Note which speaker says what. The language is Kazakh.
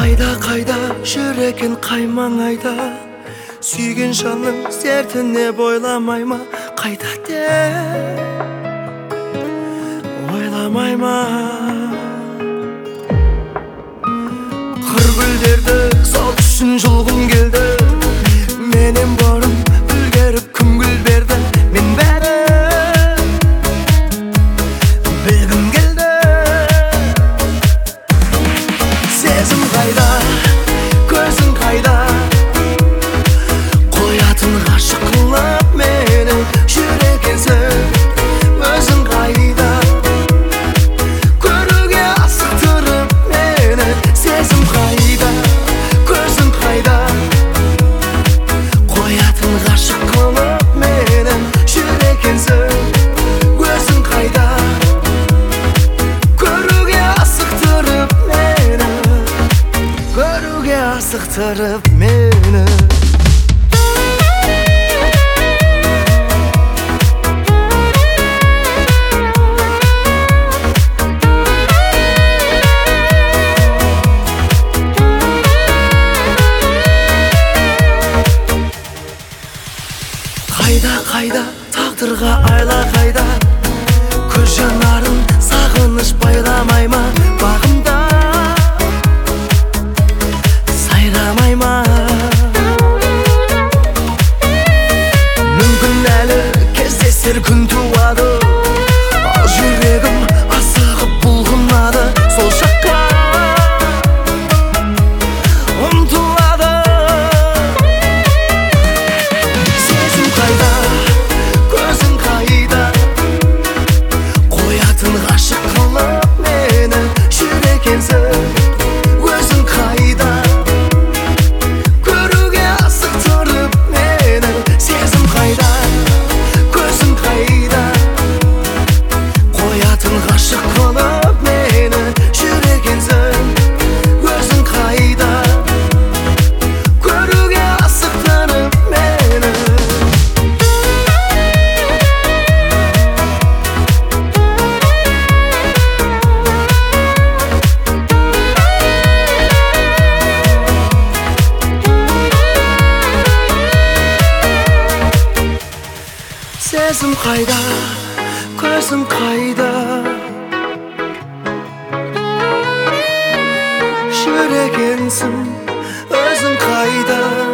Speaker 1: қайда жүр екен қай маңайда, сүйген жанның сертіне бойламай ма, қайда деп ойламай ма. Қыр гүлдерді сол үшін жұлғым келді, менен бұрын үлгеріп күн гүл берді. Мен бәрі білгім келді. Сезім қайда, көзің қайда, қоятын ғашық қылып мені жүр екенсің. Өзің қайда, көруге асықтырып мені. Сезім қайда, көзің қайда, қоятын ғашық қылып мені жүр екенсің. Өзің қайда, көруге асықтырып мені, көруге асықтырып мені. Қайда тағдырға айла қайда, көз жанарын сағыныш байламай ма, бағымда сайрамай ма. Мүмкін әлі кездесер күн туады, ал жүрегім асығып бұлғынады. Сол жаққа ұмтылады. Сезім қайда, көзің қайда, қоятын ғашық қылып мені жүр екенсің. Өзің қайда, көруге асықтырып мені. Сезім қайда, көзің қайда, қоятын ғашық қылып мені жүр екенсің. Өзің қайда, көруге асықтырып мені. Сезім қайда, көзім қайда, жүр екенсің. Өзің қайда.